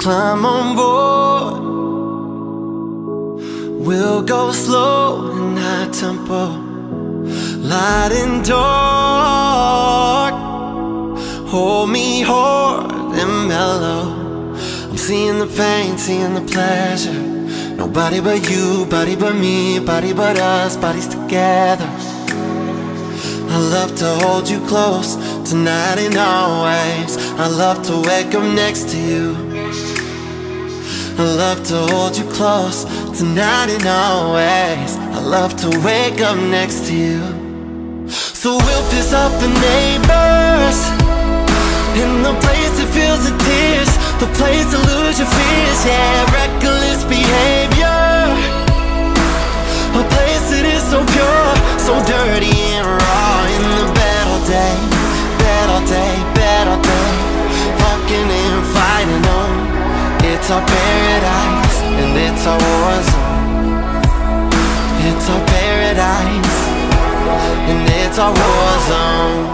climb on board. We'll go slow and high tempo, light and dark. Hold me hard and mellow. I'm seeing the pain, seeing the pleasure. Nobody but you, body but me, body but us, bodies together. I love to hold you close, tonight and always. I love to wake up next to you. I love to hold you close, tonight and always. I love to wake up next to you. So we'll piss off the neighbors, in the place that feels the tears, the place to lose your fears. Yeah, reckless behavior, a place that is so pure, so dirty and raw. In the bed all day, bed all day, bed all day, fucking and fighting on. It's our paradise and it's our war zone. It's our paradise and it's our war zone.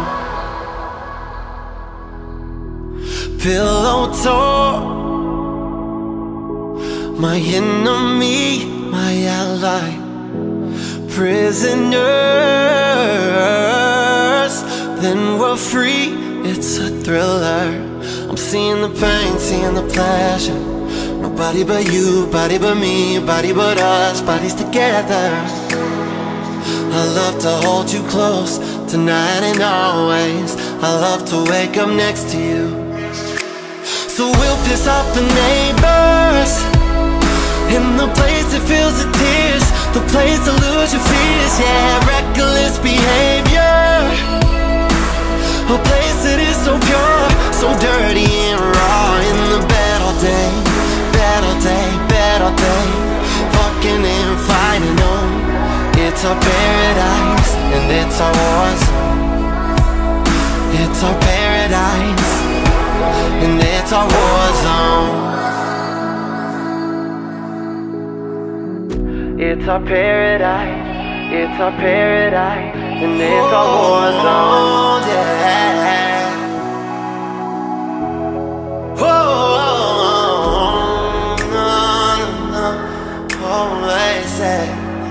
Pillow talk, my enemy, my ally. Prisoners, then we're free, it's a thriller. I'm seeing the pain, seeing the pleasure. Nobody but you, body but me, body but us, bodies together. I love to hold you close, tonight and always. I love to wake up next to you. So we'll piss off the neighbors, in the place that feels the tears, the place to lose your fears. Yeah, reckless behavior, a place that is so pure, so dirty and raw. In the bed all day, bed all day, bed all day, fucking and fighting on. It's our paradise and it's our war zone. It's our paradise and it's our war zone. It's our paradise, it's our paradise, and it's our war zone, yeah. Oh, no, they say,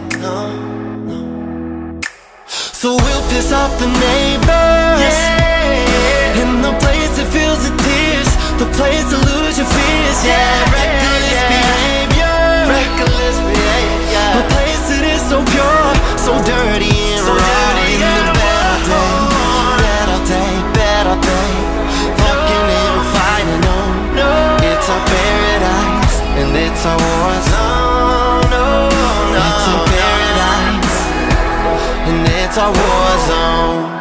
no. So we'll piss off the neighbors, yeah, in the place that feels the tears, the place to lose your fears. Yeah, reckless behavior, reckless behavior. A place that is so pure, so dirty and raw. In the bed all day, bed all day, bed all day, fucking and fighting on. It's our paradise and it's our war zone. It's our paradise and it's our war zone.